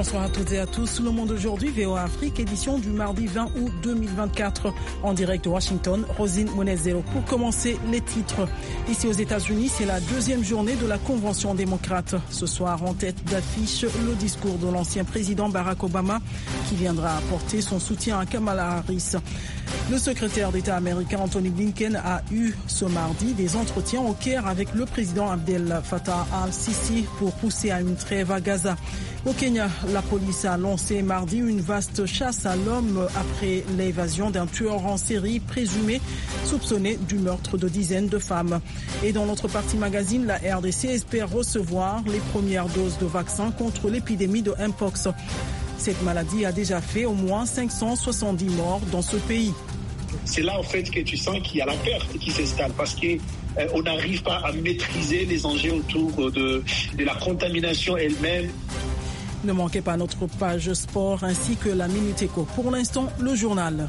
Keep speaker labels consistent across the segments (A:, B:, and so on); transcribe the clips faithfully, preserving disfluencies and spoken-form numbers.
A: Bonsoir à toutes et à tous. Le Monde aujourd'hui, V O A Afrique, édition du mardi vingt août deux mille vingt-quatre. En direct de Washington, Rosine Monezero. Pour commencer, les titres. Ici aux États-Unis, c'est la deuxième journée de la Convention démocrate. Ce soir, en tête d'affiche, le discours de l'ancien président Barack Obama, qui viendra apporter son soutien à Kamala Harris. Le secrétaire d'État américain Anthony Blinken a eu ce mardi des entretiens au Caire avec le président Abdel Fattah al-Sisi pour pousser à une trêve à Gaza. Au Kenya, la police a lancé mardi une vaste chasse à l'homme après l'évasion d'un tueur en série présumé soupçonné du meurtre de dizaines de femmes. Et dans notre partie magazine, la R D C espère recevoir les premières doses de vaccins contre l'épidémie de Mpox. Cette maladie a déjà fait au moins cinq cent soixante-dix morts dans ce pays.
B: C'est là en fait que tu sens qu'il y a la peur qui s'installe parce que euh, on n'arrive pas à maîtriser les enjeux autour de, de la contamination elle-même.
A: Ne manquez pas notre page sport ainsi que la Minute Éco. Pour l'instant, le journal.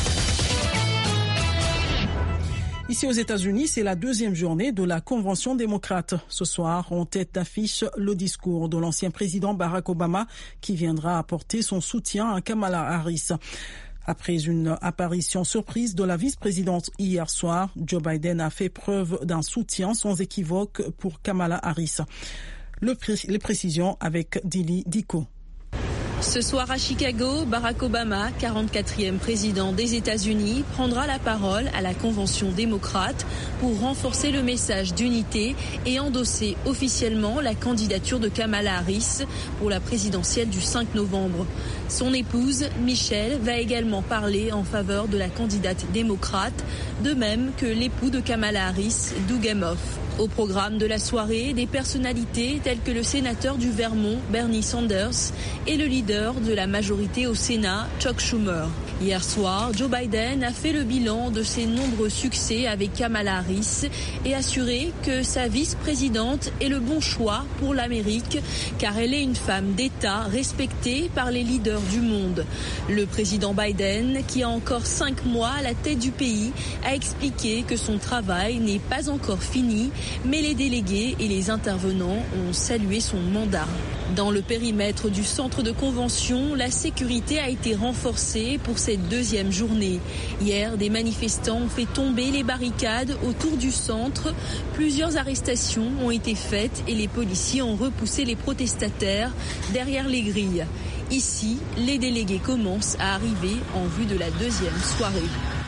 A: Ici aux États-Unis, c'est la deuxième journée de la Convention démocrate. Ce soir, en tête d'affiche, le discours de l'ancien président Barack Obama qui viendra apporter son soutien à Kamala Harris. Après une apparition surprise de la vice-présidente hier soir, Joe Biden a fait preuve d'un soutien sans équivoque pour Kamala Harris. Le pré- les précisions avec Dili Diko.
C: Ce soir à Chicago, Barack Obama, quarante-quatrième président des États-Unis, prendra la parole à la Convention démocrate pour renforcer le message d'unité et endosser officiellement la candidature de Kamala Harris pour la présidentielle du cinq novembre. Son épouse, Michelle, va également parler en faveur de la candidate démocrate, de même que l'époux de Kamala Harris, Doug Emhoff. Au programme de la soirée, des personnalités telles que le sénateur du Vermont, Bernie Sanders, et le leader de la majorité au Sénat, Chuck Schumer. Hier soir, Joe Biden a fait le bilan de ses nombreux succès avec Kamala Harris et assuré que sa vice-présidente est le bon choix pour l'Amérique car elle est une femme d'État respectée par les leaders du monde. Le président Biden, qui a encore cinq mois à la tête du pays, a expliqué que son travail n'est pas encore fini, mais les délégués et les intervenants ont salué son mandat. Dans le périmètre du centre de convention, la sécurité a été renforcée pour cette deuxième journée. Hier, des manifestants ont fait tomber les barricades autour du centre. Plusieurs arrestations ont été faites et les policiers ont repoussé les protestataires derrière les grilles. Ici, les délégués commencent à arriver en vue de la deuxième soirée.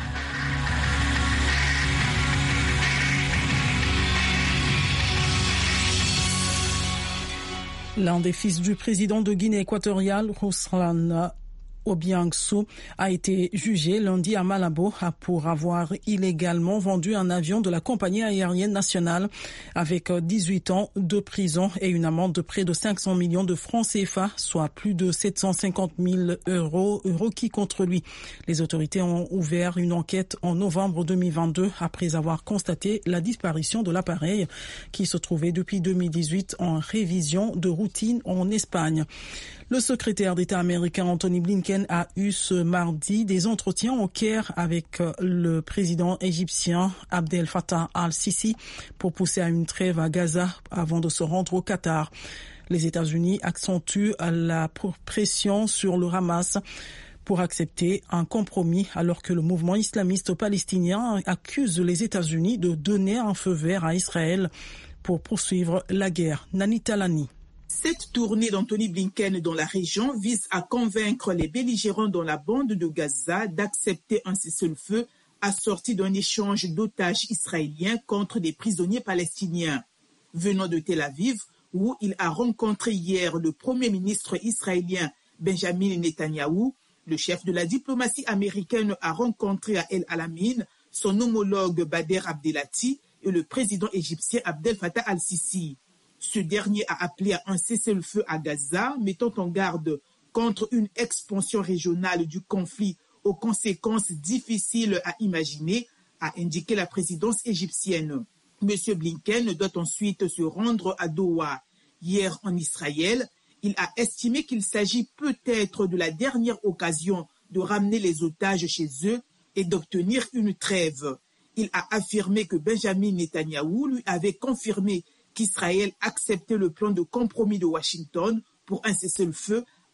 A: L'un des fils du président de Guinée équatoriale, Ruslan Obiangsu, a été jugé lundi à Malabo pour avoir illégalement vendu un avion de la compagnie aérienne nationale avec dix-huit ans de prison et une amende de près de cinq cents millions de francs C F A, soit plus de sept cent cinquante mille euros requis contre lui. Les autorités ont ouvert une enquête en novembre deux mille vingt-deux après avoir constaté la disparition de l'appareil qui se trouvait depuis deux mille dix-huit en révision de routine en Espagne. Le secrétaire d'État américain Anthony Blinken a eu ce mardi des entretiens au Caire avec le président égyptien Abdel Fattah al-Sisi pour pousser à une trêve à Gaza avant de se rendre au Qatar. Les États-Unis accentuent la pression sur le Hamas pour accepter un compromis alors que le mouvement islamiste palestinien accuse les États-Unis de donner un feu vert à Israël pour poursuivre la guerre. Nani Talani.
D: Cette tournée d'Anthony Blinken dans la région vise à convaincre les belligérants dans la bande de Gaza d'accepter un cessez-le-feu assorti d'un échange d'otages israéliens contre des prisonniers palestiniens. Venant de Tel Aviv, où il a rencontré hier le premier ministre israélien Benjamin Netanyahou, le chef de la diplomatie américaine a rencontré à El Alamein son homologue Bader Abdelati et le président égyptien Abdel Fattah al-Sisi. Ce dernier a appelé à un cessez-le-feu à Gaza, mettant en garde contre une expansion régionale du conflit aux conséquences difficiles à imaginer, a indiqué la présidence égyptienne. M. Blinken doit ensuite se rendre à Doha. Hier en Israël, il a estimé qu'il s'agit peut-être de la dernière occasion de ramener les otages chez eux et d'obtenir une trêve. Il a affirmé que Benjamin Netanyahou lui avait confirmé qu'Israël acceptait le plan de compromis de Washington pour un cessez-le-feu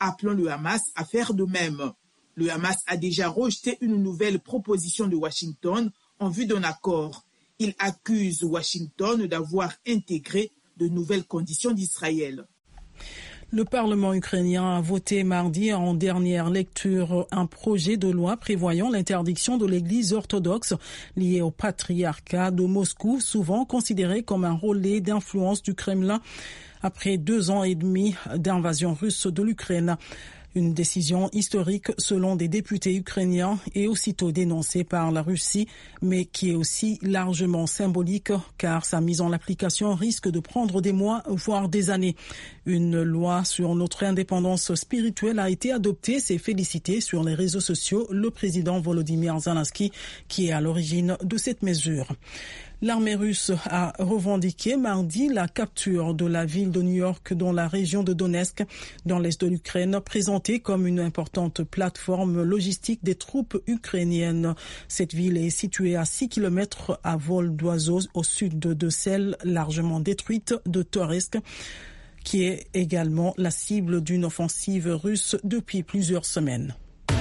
D: appelant le Hamas à faire de même. Le Hamas a déjà rejeté une nouvelle proposition de Washington en vue d'un accord. Il accuse Washington d'avoir intégré de nouvelles conditions d'Israël.
A: Le Parlement ukrainien a voté mardi en dernière lecture un projet de loi prévoyant l'interdiction de l'Église orthodoxe liée au patriarcat de Moscou, souvent considéré comme un relais d'influence du Kremlin après deux ans et demi d'invasion russe de l'Ukraine. Une décision historique selon des députés ukrainiens et aussitôt dénoncée par la Russie, mais qui est aussi largement symbolique car sa mise en application risque de prendre des mois, voire des années. Une loi sur notre indépendance spirituelle a été adoptée, s'est félicité sur les réseaux sociaux le président Volodymyr Zelensky qui est à l'origine de cette mesure. L'armée russe a revendiqué mardi la capture de la ville de New York dans la région de Donetsk, dans l'est de l'Ukraine, présentée comme une importante plateforme logistique des troupes ukrainiennes. Cette ville est située à six kilomètres à vol d'oiseau au sud de celle largement détruite de Toretsk, qui est également la cible d'une offensive russe depuis plusieurs semaines.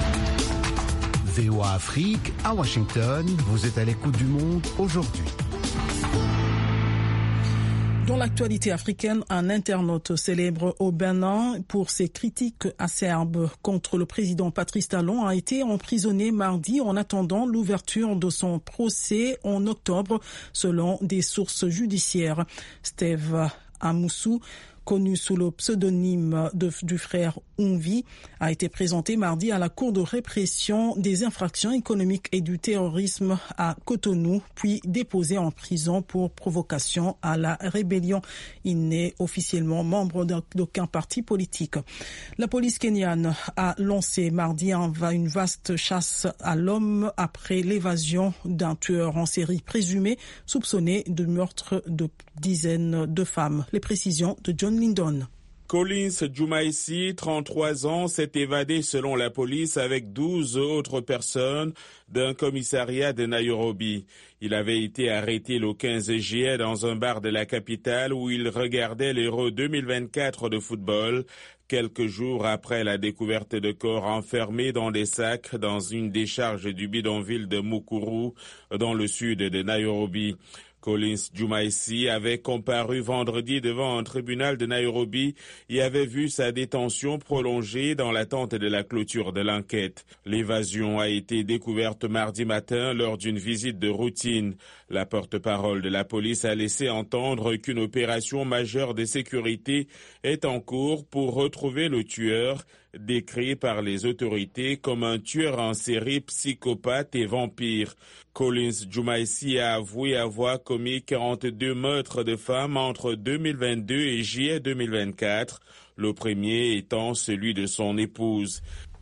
E: V O A Afrique, à Washington, vous êtes à l'écoute du monde aujourd'hui.
A: Dans l'actualité africaine, un internaute célèbre au Bénin pour ses critiques acerbes contre le président Patrice Talon a été emprisonné mardi en attendant l'ouverture de son procès en octobre, selon des sources judiciaires. Steve Amoussou, connu sous le pseudonyme de, du frère Oumvi, a été présenté mardi à la Cour de répression des infractions économiques et du terrorisme à Cotonou, puis déposé en prison pour provocation à la rébellion. Il n'est officiellement membre d'aucun parti politique. La police kenyane a lancé mardi une vaste chasse à l'homme après l'évasion d'un tueur en série présumé, soupçonné de meurtre de dizaines de femmes. Les précisions de John Lindon.
F: Collins Jumaisi, trente-trois ans, s'est évadé selon la police avec douze autres personnes d'un commissariat de Nairobi. Il avait été arrêté le quinze juillet dans un bar de la capitale où il regardait l'Euro deux mille vingt-quatre de football, quelques jours après la découverte de corps enfermés dans des sacs dans une décharge du bidonville de Mukuru, dans le sud de Nairobi. Collins Jumaisi avait comparu vendredi devant un tribunal de Nairobi et avait vu sa détention prolongée dans l'attente de la clôture de l'enquête. L'évasion a été découverte mardi matin lors d'une visite de routine. La porte-parole de la police a laissé entendre qu'une opération majeure de sécurité est en cours pour retrouver le tueur, décrit par les autorités comme un tueur en série psychopathe et vampire. Collins Jumaisi a avoué avoir commis quarante-deux meurtres de femmes entre deux mille vingt-deux et juillet deux mille vingt-quatre, le premier étant celui de son épouse.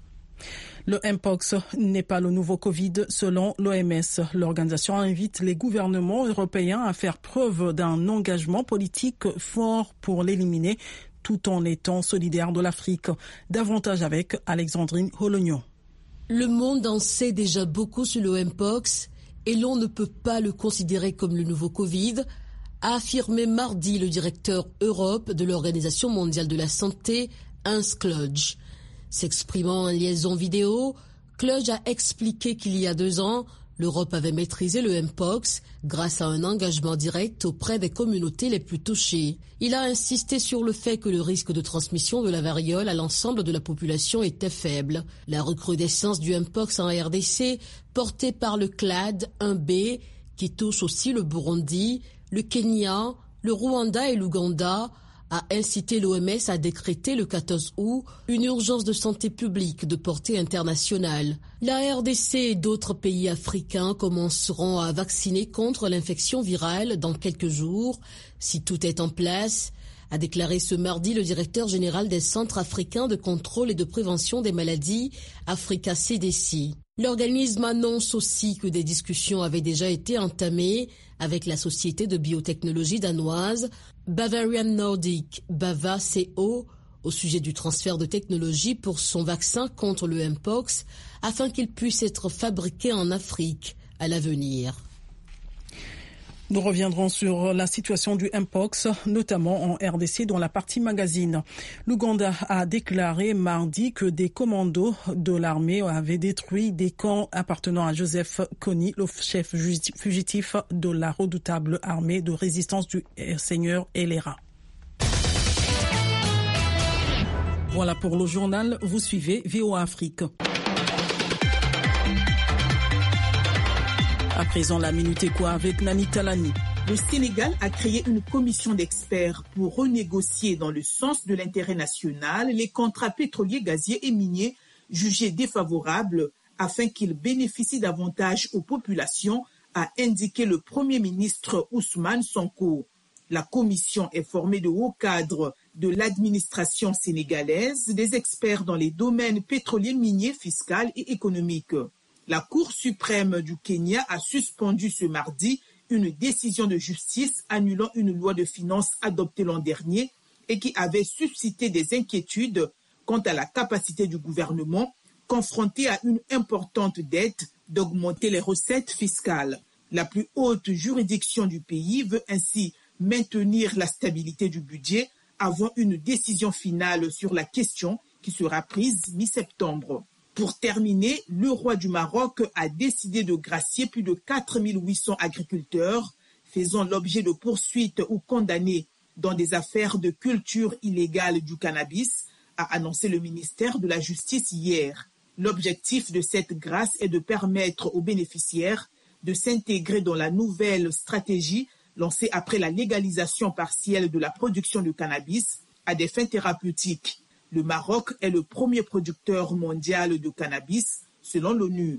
A: Le Mpox n'est pas le nouveau Covid selon l'O M S. L'organisation invite les gouvernements européens à faire preuve d'un engagement politique fort pour l'éliminer tout en étant solidaires de l'Afrique. Davantage avec Alexandrine Holognon.
G: Le monde en sait déjà beaucoup sur le Mpox et l'on ne peut pas le considérer comme le nouveau Covid, a affirmé mardi le directeur Europe de l'Organisation mondiale de la santé, Hans Kluge. S'exprimant en liaison vidéo, Kluge a expliqué qu'il y a deux ans, l'Europe avait maîtrisé le Mpox grâce à un engagement direct auprès des communautés les plus touchées. Il a insisté sur le fait que le risque de transmission de la variole à l'ensemble de la population était faible. La recrudescence du Mpox en R D C, portée par le clade un B, qui touche aussi le Burundi, le Kenya, le Rwanda et l'Ouganda, a incité l'O M S à décréter le quatorze août une urgence de santé publique de portée internationale. La R D C et d'autres pays africains commenceront à vacciner contre l'infection virale dans quelques jours, si tout est en place, a déclaré ce mardi le directeur général des Centres africains de contrôle et de prévention des maladies, Africa C D C. L'organisme annonce aussi que des discussions avaient déjà été entamées avec la société de biotechnologie danoise Bavarian Nordic, Bava C O, au sujet du transfert de technologie pour son vaccin contre le Mpox, afin qu'il puisse être fabriqué en Afrique à l'avenir.
A: Nous reviendrons sur la situation du Mpox, notamment en R D C dans la partie magazine. L'Ouganda a déclaré mardi que des commandos de l'armée avaient détruit des camps appartenant à Joseph Kony, le chef fugitif de la redoutable armée de résistance du Seigneur Elera. Voilà pour le journal, vous suivez V O A Afrique. À présent, la Minute Éco avec Nani Talani.
D: Le Sénégal a créé une commission d'experts pour renégocier dans le sens de l'intérêt national les contrats pétroliers, gaziers et miniers jugés défavorables afin qu'ils bénéficient davantage aux populations, a indiqué le Premier ministre Ousmane Sonko. La commission est formée de hauts cadres de l'administration sénégalaise, des experts dans les domaines pétroliers, miniers, fiscal et économiques. La Cour suprême du Kenya a suspendu ce mardi une décision de justice annulant une loi de finances adoptée l'an dernier et qui avait suscité des inquiétudes quant à la capacité du gouvernement, confronté à une importante dette, d'augmenter les recettes fiscales. La plus haute juridiction du pays veut ainsi maintenir la stabilité du budget avant une décision finale sur la question qui sera prise mi-septembre. Pour terminer, le roi du Maroc a décidé de gracier plus de quatre mille huit cents agriculteurs faisant l'objet de poursuites ou condamnés dans des affaires de culture illégale du cannabis, a annoncé le ministère de la Justice hier. L'objectif de cette grâce est de permettre aux bénéficiaires de s'intégrer dans la nouvelle stratégie lancée après la légalisation partielle de la production de cannabis à des fins thérapeutiques. Le Maroc est le premier producteur mondial de cannabis, selon l'ONU.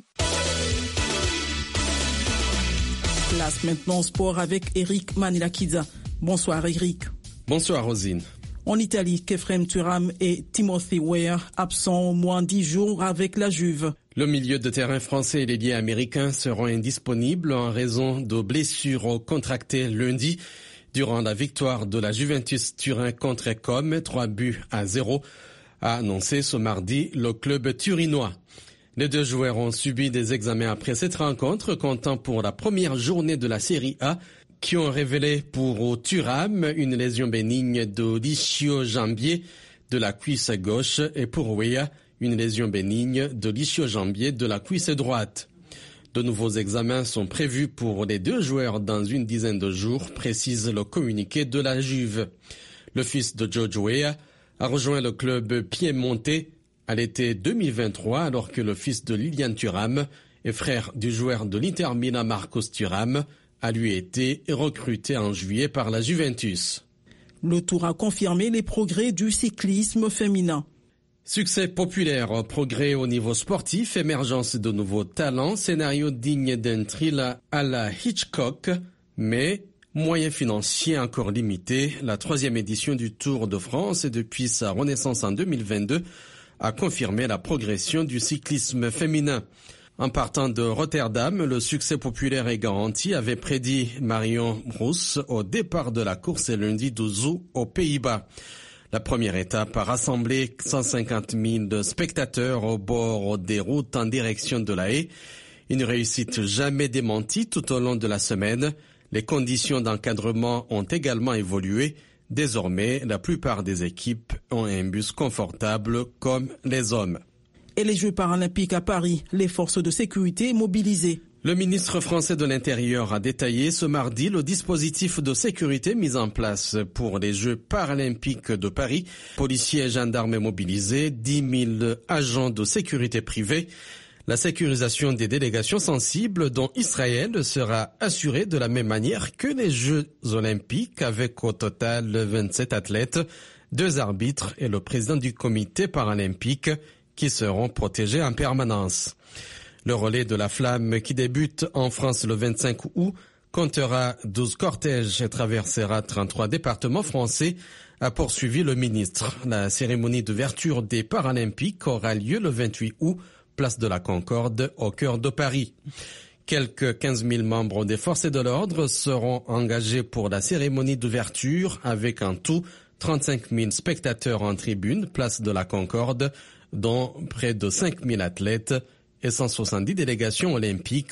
A: Place maintenant sport avec Eric Manilakiza. Bonsoir Eric.
H: Bonsoir Rosine.
A: En Italie, Khéphren Thuram et Timothy Weah absents au moins dix jours avec la Juve.
H: Le milieu de terrain français et les liens américains seront indisponibles en raison de blessures contractées lundi durant la victoire de la Juventus Turin contre Com, trois buts à zéro, a annoncé ce mardi le club turinois. Les deux joueurs ont subi des examens après cette rencontre, comptant pour la première journée de la Série A, qui ont révélé pour Thuram une lésion bénigne de l'ischio-jambier de la cuisse gauche et pour Weah une lésion bénigne de l'ischio-jambier de la cuisse droite. De nouveaux examens sont prévus pour les deux joueurs dans une dizaine de jours, précise le communiqué de la Juve. Le fils de George Weah a rejoint le club piémontais à l'été deux mille vingt-trois, alors que le fils de Lilian Thuram et frère du joueur de l'Inter Milan Marcos Thuram a lui été recruté en juillet par la Juventus.
A: Le Tour a confirmé les progrès du cyclisme féminin.
H: Succès populaire, progrès au niveau sportif, émergence de nouveaux talents, scénario digne d'un thriller à la Hitchcock, mais moyens financiers encore limités. La troisième édition du Tour de France, depuis sa renaissance en deux mille vingt-deux, a confirmé la progression du cyclisme féminin. En partant de Rotterdam, le succès populaire est garanti, avait prédit Marion Rousse au départ de la course lundi douze août aux Pays-Bas. La première étape a rassemblé cent cinquante mille spectateurs au bord des routes en direction de La Haye. Une réussite jamais démentie tout au long de la semaine. Les conditions d'encadrement ont également évolué. Désormais, la plupart des équipes ont un bus confortable comme les hommes.
A: Et les Jeux paralympiques à Paris, les forces de sécurité mobilisées.
H: Le ministre français de l'Intérieur a détaillé ce mardi le dispositif de sécurité mis en place pour les Jeux paralympiques de Paris. Policiers et gendarmes mobilisés, dix mille agents de sécurité privée. La sécurisation des délégations sensibles dont Israël sera assurée de la même manière que les Jeux olympiques avec au total vingt-sept athlètes, deux arbitres et le président du comité paralympique qui seront protégés en permanence. Le relais de la flamme qui débute en France le vingt-cinq août comptera douze cortèges et traversera trente-trois départements français, a poursuivi le ministre. La cérémonie d'ouverture des Paralympiques aura lieu le vingt-huit août, place de la Concorde, au cœur de Paris. Quelques quinze mille membres des forces de l'ordre seront engagés pour la cérémonie d'ouverture, avec en tout trente-cinq mille spectateurs en tribune, place de la Concorde, dont près de cinq mille athlètes et cent soixante-dix délégations olympiques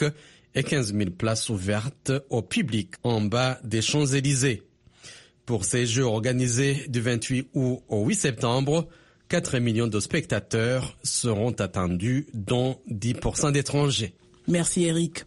H: et quinze mille places ouvertes au public en bas des Champs-Élysées. Pour ces Jeux organisés du vingt-huit août au huit septembre, quatre millions de spectateurs seront attendus, dont dix pour cent d'étrangers.
A: Merci Eric.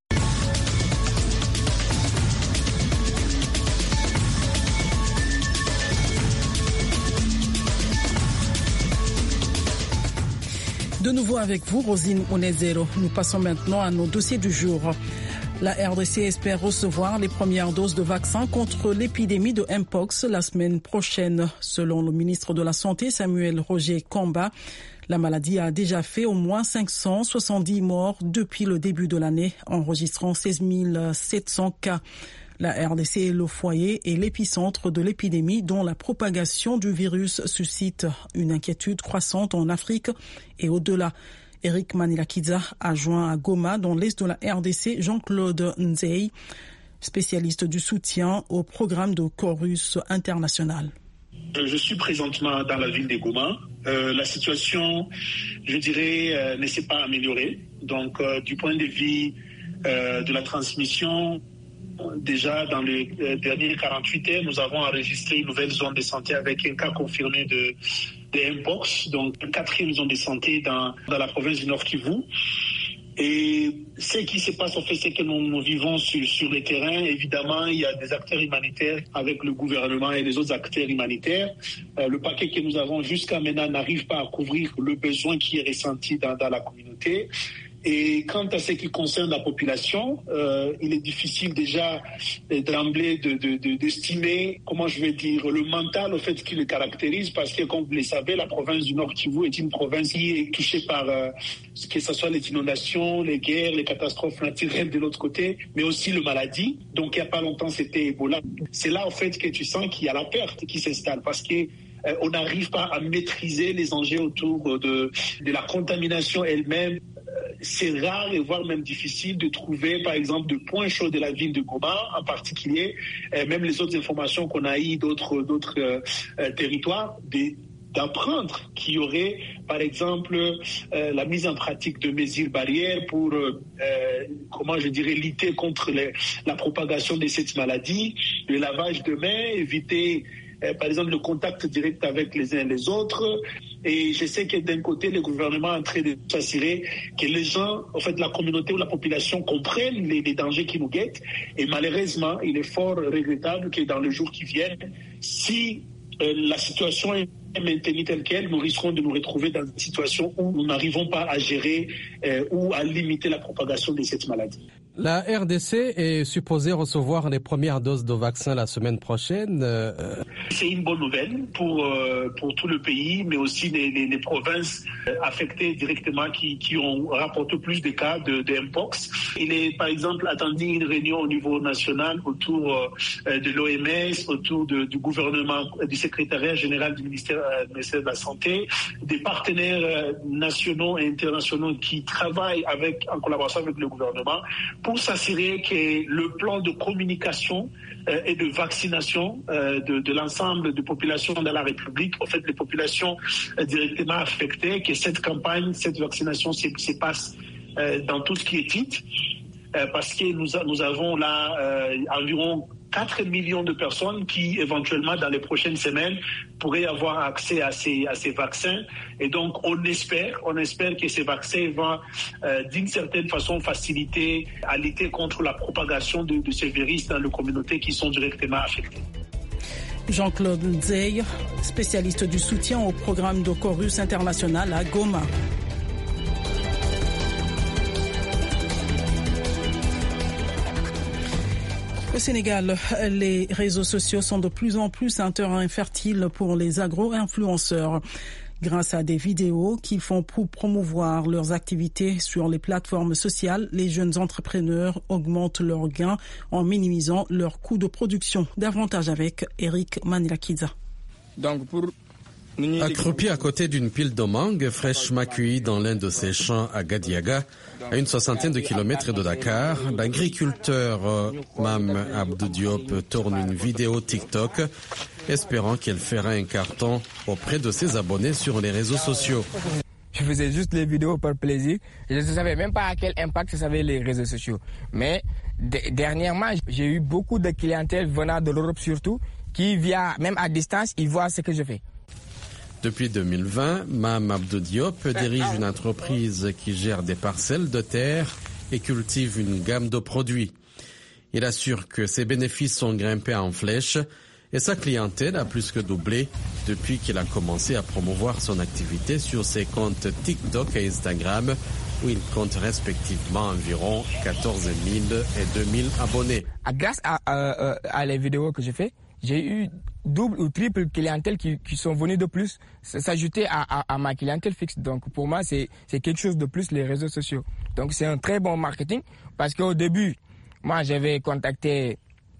A: De nouveau avec vous, Rosine Onezero. Nous passons maintenant à nos dossiers du jour. La R D C espère recevoir les premières doses de vaccins contre l'épidémie de Mpox la semaine prochaine. Selon le ministre de la Santé, Samuel Roger Kamba, la maladie a déjà fait au moins cinq cent soixante-dix morts depuis le début de l'année, enregistrant seize mille sept cents cas. La R D C est le foyer et l'épicentre de l'épidémie dont la propagation du virus suscite une inquiétude croissante en Afrique et au-delà. Eric Manilakidza a joint à Goma, dans l'est de la R D C, Jean-Claude Nzei, spécialiste du soutien au programme de Chorus International.
B: Je suis présentement dans la ville de Goma. Euh, la situation, je dirais, euh, ne s'est pas améliorée. Donc, euh, du point de vue euh, de la transmission, déjà dans les euh, dernières quarante-huit heures, nous avons enregistré une nouvelle zone de santé avec un cas confirmé de, de Mpox, donc une quatrième zone de santé dans, dans la province du Nord Kivu. Et ce qui se passe, en fait, c'est que nous, nous vivons sur, sur le terrain. Évidemment, il y a des acteurs humanitaires avec le gouvernement et les autres acteurs humanitaires. Euh, le paquet que nous avons jusqu'à maintenant n'arrive pas à couvrir le besoin qui est ressenti dans, dans la communauté. Et quant à ce qui concerne la population, euh, il est difficile déjà d'emblée de, de, de, d'estimer, comment je vais dire, le mental au fait qui le caractérise, parce que comme vous le savez, la province du Nord Kivu est une province qui est touchée par euh, que ce soit les inondations, les guerres, les catastrophes naturelles de l'autre côté, mais aussi le maladie. Donc il n'y a pas longtemps, c'était Ebola. C'est là, en fait, que tu sens qu'il y a la perte qui s'installe, parce que euh, on n'arrive pas à maîtriser les enjeux autour de, de la contamination elle-même. C'est rare et voire même difficile de trouver, par exemple, de points chauds de la ville de Goma, en particulier, euh, même les autres informations qu'on a eues d'autres, d'autres euh, euh, territoires, des, d'apprendre qu'il y aurait, par exemple, euh, la mise en pratique de mesures barrières pour, euh, comment je dirais, lutter contre les, la propagation de cette maladie, le lavage de mains, éviter, euh, par exemple, le contact direct avec les uns et les autres. Et je sais que d'un côté, le gouvernement est en train de s'assurer que les gens, en fait, la communauté ou la population comprennent les, les dangers qui nous guettent. Et malheureusement, il est fort regrettable que dans les jours qui viennent, si euh, la situation est maintenue telle qu'elle, nous risquons de nous retrouver dans une situation où nous n'arrivons pas à gérer euh, ou à limiter la propagation de cette maladie.
H: La R D C est supposée recevoir les premières doses de vaccins la semaine prochaine. Euh...
B: C'est une bonne nouvelle pour euh, pour tout le pays, mais aussi les, les, les provinces affectées directement qui, qui ont rapporté plus de cas de, de Mpox. Il est par exemple attendu une réunion au niveau national autour euh, de l'O M S, autour de, du gouvernement, du secrétariat général du ministère, euh, ministère de la Santé, des partenaires euh, nationaux et internationaux qui travaillent avec en collaboration avec le gouvernement, pour s'assurer que le plan de communication euh, et de vaccination euh, de, de l'ensemble des populations dans la République, en fait, les populations euh, directement affectées, que cette campagne, cette vaccination se, se passe euh, dans tout ce qui est dit, euh, parce que nous, a, nous avons là euh, environ quatre millions de personnes qui, éventuellement, dans les prochaines semaines, pourraient avoir accès à ces, à ces vaccins. Et donc, on espère, on espère que ces vaccins vont, euh, d'une certaine façon, faciliter à lutter contre la propagation de, de ces virus dans les communautés qui sont directement affectées.
A: Jean-Claude Nzei, spécialiste du soutien au programme de Chorus International à Goma. Au Sénégal, les réseaux sociaux sont de plus en plus un terrain fertile pour les agro-influenceurs. Grâce à des vidéos qui font pour promouvoir leurs activités sur les plateformes sociales, les jeunes entrepreneurs augmentent leurs gains en minimisant leurs coûts de production. Davantage avec Eric Manilakidza.
I: Donc pour
H: Accroupi à côté d'une pile de mangue fraîchement cueillie dans l'un de ses champs à Gadiaga, à une soixantaine de kilomètres de Dakar, l'agriculteur euh, Mam Abdou Diop tourne une vidéo TikTok, espérant qu'elle fera un carton auprès de ses abonnés sur les réseaux sociaux.
I: Je faisais juste les vidéos par plaisir. Je ne savais même pas à quel impact ça avait les réseaux sociaux. Mais d- dernièrement, j'ai eu beaucoup de clientèle venant de l'Europe surtout, qui via, même à distance, ils voient ce que je fais.
H: Depuis deux mille vingt, Mame Abdou Diop dirige une entreprise qui gère des parcelles de terre et cultive une gamme de produits. Il assure que ses bénéfices sont grimpés en flèche et sa clientèle a plus que doublé depuis qu'il a commencé à promouvoir son activité sur ses comptes TikTok et Instagram où il compte respectivement environ quatorze mille et deux mille abonnés.
I: Grâce à, à, à les vidéos que je fais, j'ai eu double ou triple clientèle qui, qui sont venus de plus s'ajouter à, à, à ma clientèle fixe. Donc pour moi, c'est, c'est quelque chose de plus les réseaux sociaux. Donc c'est un très bon marketing parce qu'au début, moi j'avais contacté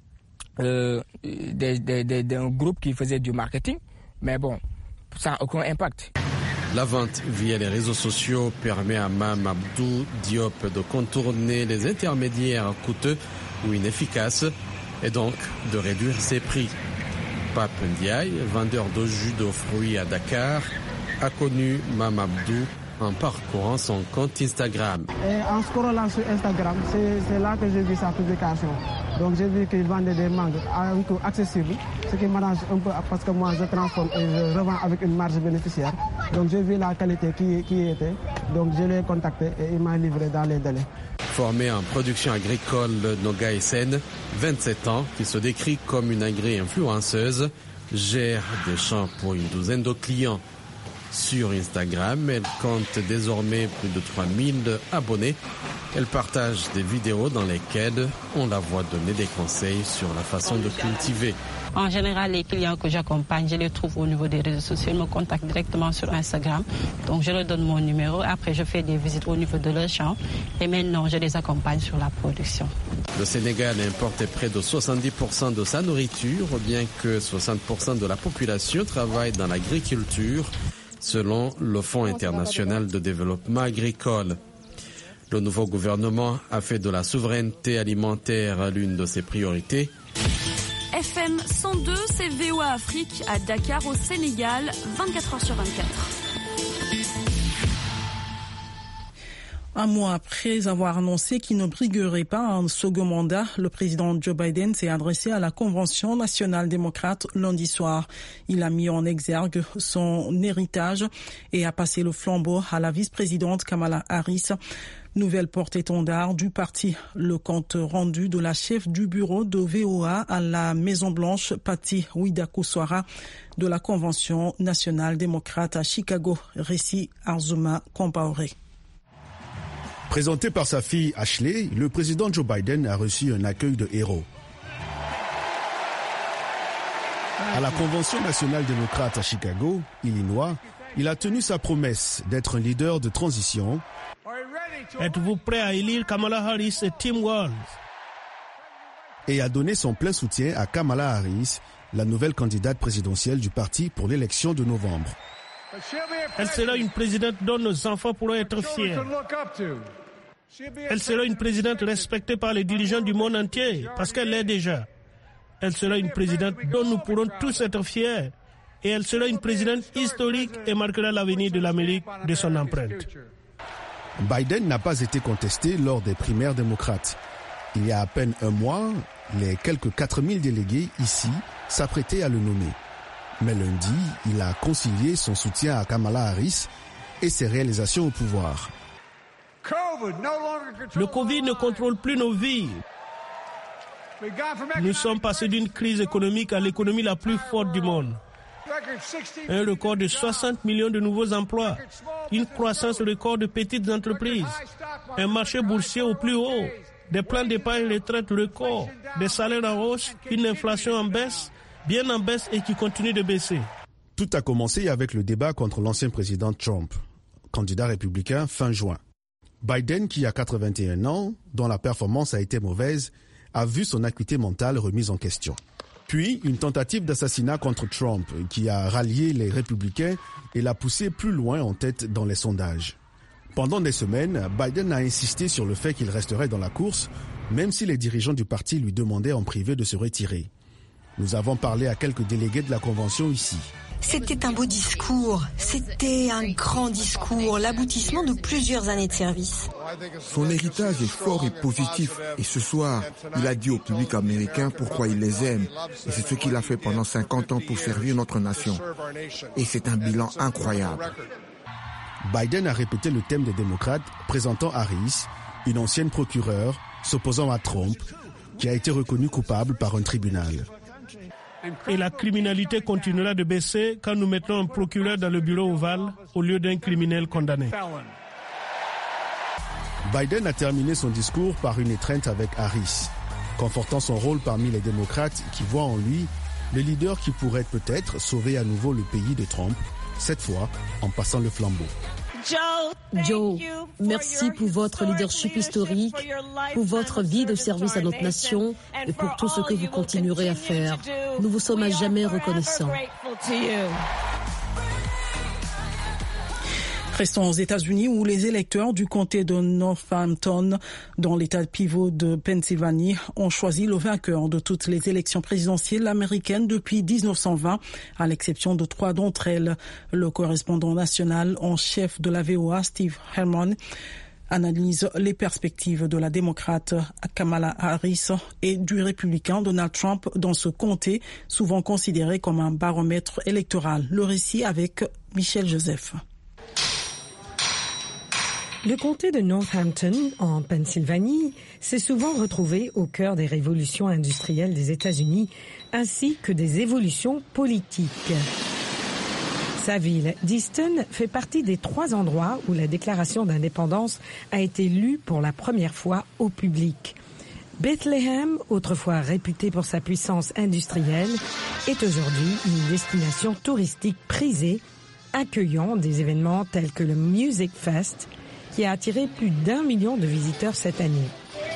I: euh, des, des, des, d'un groupe qui faisait du marketing, mais bon, ça n'a aucun impact.
H: La vente via les réseaux sociaux permet à Mame Abdou Diop de contourner les intermédiaires coûteux ou inefficaces et donc de réduire ses prix. Pape Ndiaye, vendeur de jus de fruits à Dakar, a connu Mame Abdou en parcourant son compte Instagram.
J: Et en scrollant sur Instagram, c'est, c'est là que j'ai vu sa publication. Donc j'ai vu qu'il vendait des mangues à un coût accessible, ce qui m'arrange un peu parce que moi je transforme et je revends avec une marge bénéficiaire. Donc j'ai vu la qualité qui, qui était, donc je l'ai contacté et il m'a livré dans les délais.
H: Formé en production agricole, Noga Sen, vingt-sept ans, qui se décrit comme une agri-influenceuse, gère des champs pour une douzaine de clients. Sur Instagram, elle compte désormais plus de trois mille abonnés. Elle partage des vidéos dans lesquelles on la voit donner des conseils sur la façon de cultiver.
K: En général, les clients que j'accompagne, je les trouve au niveau des réseaux sociaux. Ils me contactent directement sur Instagram. Donc, je leur donne mon numéro. Après, je fais des visites au niveau de leur champ. Et maintenant, je les accompagne sur la production.
H: Le Sénégal importe près de soixante-dix pour cent de sa nourriture, bien que soixante pour cent de la population travaille dans l'agriculture, selon le Fonds international de développement agricole. Le nouveau gouvernement a fait de la souveraineté alimentaire l'une de ses priorités.
L: F M cent deux, c'est V O A Afrique à Dakar au Sénégal, vingt-quatre heures sur vingt-quatre.
A: Un mois après avoir annoncé qu'il ne briguerait pas un second mandat, le président Joe Biden s'est adressé à la Convention nationale démocrate lundi soir. Il a mis en exergue son héritage et a passé le flambeau à la vice-présidente Kamala Harris, nouvelle porte-étendard du parti. Le compte rendu de la chef du bureau de V O A à la Maison-Blanche, Patty Widakuswara, de la Convention nationale démocrate à Chicago. Récit Arzuma Compaoré.
M: Présenté par sa fille Ashley, le président Joe Biden a reçu un accueil de héros. À la Convention nationale démocrate à Chicago, Illinois, il a tenu sa promesse d'être un leader de transition.
N: Êtes-vous prêt à élire Kamala Harris et Tim Walz?
M: Et a donné son plein soutien à Kamala Harris, la nouvelle candidate présidentielle du parti pour l'élection de novembre.
N: Elle sera une présidente dont nos enfants pourront être fiers. Elle sera une présidente respectée par les dirigeants du monde entier, parce qu'elle l'est déjà. Elle sera une présidente dont nous pourrons tous être fiers. Et elle sera une présidente historique et marquera l'avenir de l'Amérique de son empreinte.
M: Biden n'a pas été contesté lors des primaires démocrates. Il y a à peine un mois, les quelques quatre mille délégués ici s'apprêtaient à le nommer. Mais lundi, il a concilié son soutien à Kamala Harris et ses réalisations au pouvoir.
N: Le Covid ne contrôle plus nos vies. Nous sommes passés d'une crise économique à l'économie la plus forte du monde. Un record de soixante millions de nouveaux emplois, une croissance record de petites entreprises, un marché boursier au plus haut, des plans d'épargne retraite records, des salaires en hausse, une inflation en baisse, bien en baisse et qui continue de baisser.
M: Tout a commencé avec le débat contre l'ancien président Trump, candidat républicain fin juin. Biden, qui a quatre-vingt-un ans, dont la performance a été mauvaise, a vu son acuité mentale remise en question. Puis, une tentative d'assassinat contre Trump qui a rallié les républicains et l'a poussé plus loin en tête dans les sondages. Pendant des semaines, Biden a insisté sur le fait qu'il resterait dans la course, même si les dirigeants du parti lui demandaient en privé de se retirer. Nous avons parlé à quelques délégués de la Convention ici.
O: C'était un beau discours, c'était un grand discours, l'aboutissement de plusieurs années de service.
P: Son héritage est fort et positif et ce soir, il a dit au public américain pourquoi il les aime et c'est ce qu'il a fait pendant cinquante ans pour servir notre nation. Et c'est un bilan incroyable.
M: Biden a répété le thème des démocrates présentant Harris, une ancienne procureure s'opposant à Trump, qui a été reconnue coupable par un tribunal.
N: Et la criminalité continuera de baisser quand nous mettons un procureur dans le bureau ovale au lieu d'un criminel condamné.
M: Biden a terminé son discours par une étreinte avec Harris, confortant son rôle parmi les démocrates qui voient en lui le leader qui pourrait peut-être sauver à nouveau le pays de Trump, cette fois en passant le flambeau.
G: Joe, merci pour votre leadership historique, pour votre vie de service à notre nation et pour tout ce que vous continuerez à faire. Nous vous sommes à jamais reconnaissants.
A: Restons aux États-Unis où les électeurs du comté de Northampton, dans l'État pivot de Pennsylvanie, ont choisi le vainqueur de toutes les élections présidentielles américaines depuis dix-neuf cent vingt, à l'exception de trois d'entre elles. Le correspondant national en chef de la V O A, Steve Herman, analyse les perspectives de la démocrate Kamala Harris et du républicain Donald Trump dans ce comté, souvent considéré comme un baromètre électoral. Le récit avec Michel Joseph.
Q: Le comté de Northampton, en Pennsylvanie, s'est souvent retrouvé au cœur des révolutions industrielles des États-Unis, ainsi que des évolutions politiques. Sa ville d'Easton fait partie des trois endroits où la déclaration d'indépendance a été lue pour la première fois au public. Bethlehem, autrefois réputée pour sa puissance industrielle, est aujourd'hui une destination touristique prisée, accueillant des événements tels que le Music Fest, qui a attiré plus d'un million de visiteurs cette année.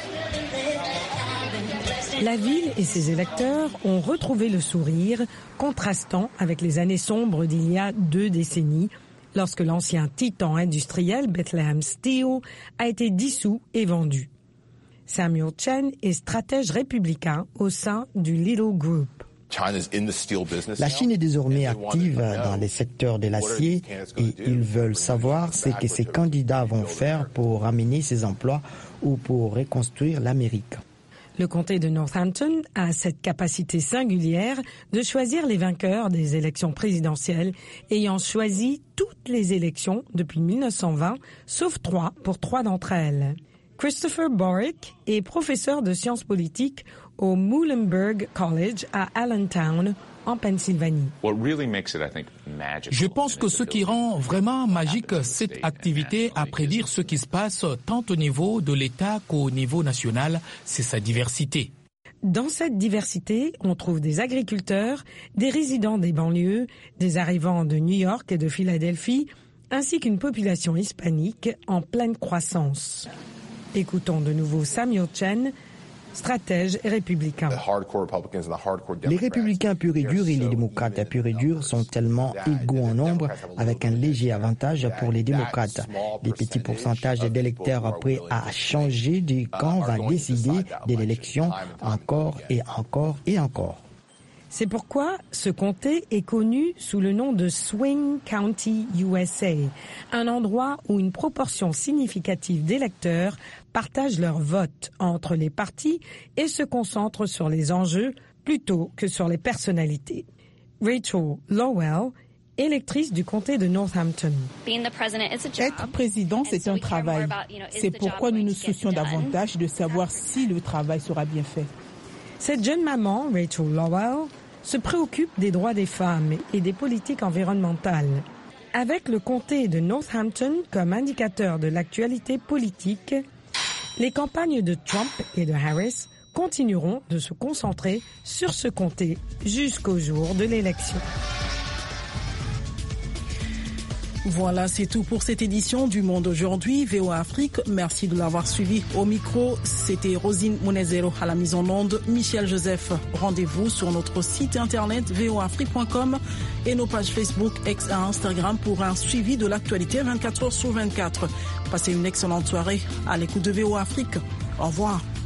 Q: La ville et ses électeurs ont retrouvé le sourire, contrastant avec les années sombres d'il y a deux décennies, lorsque l'ancien titan industriel Bethlehem Steel a été dissous et vendu. Samuel Chen est stratège républicain au sein du Little Group.
R: La Chine est désormais active dans les secteurs de l'acier et ils veulent savoir ce que ces candidats vont faire pour ramener ces emplois ou pour reconstruire l'Amérique.
Q: Le comté de Northampton a cette capacité singulière de choisir les vainqueurs des élections présidentielles, ayant choisi toutes les élections depuis mille neuf cent vingt, sauf trois pour trois d'entre elles. Christopher Borick est professeur de sciences politiques au Muhlenberg College à Allentown, en Pennsylvanie.
S: Je pense que ce qui rend vraiment magique cette activité à prédire ce qui se passe tant au niveau de l'État qu'au niveau national, c'est sa diversité.
Q: Dans cette diversité, on trouve des agriculteurs, des résidents des banlieues, des arrivants de New York et de Philadelphie, ainsi qu'une population hispanique en pleine croissance. Écoutons de nouveau Samuel Chen, stratège républicain.
R: Les républicains purs et durs et les démocrates purs et durs sont tellement égaux en nombre, avec un léger avantage pour les démocrates. Des petits pourcentages d'électeurs prêts à changer du camp va décider de l'élection encore et encore et encore.
Q: C'est pourquoi ce comté est connu sous le nom de Swing County U S A, un endroit où une proportion significative d'électeurs partagent leur vote entre les partis et se concentrent sur les enjeux plutôt que sur les personnalités. Rachel Lowell, électrice du comté de Northampton.
D: Être président, c'est un travail. C'est pourquoi nous nous soucions davantage de savoir si le travail sera bien fait.
Q: Cette jeune maman, Rachel Lowell, se préoccupe des droits des femmes et des politiques environnementales. Avec le comté de Northampton comme indicateur de l'actualité politique, les campagnes de Trump et de Harris continueront de se concentrer sur ce comté jusqu'au jour de l'élection.
A: Voilà, c'est tout pour cette édition du Monde aujourd'hui. V O A Afrique, merci de l'avoir suivi. Au micro, c'était Rosine Monezero à la mise en onde, Michel Joseph. Rendez-vous sur notre site internet v o afrique point com et nos pages Facebook, X et Instagram pour un suivi de l'actualité vingt-quatre heures sur vingt-quatre. Passez une excellente soirée à l'écoute de V O A Afrique. Au revoir.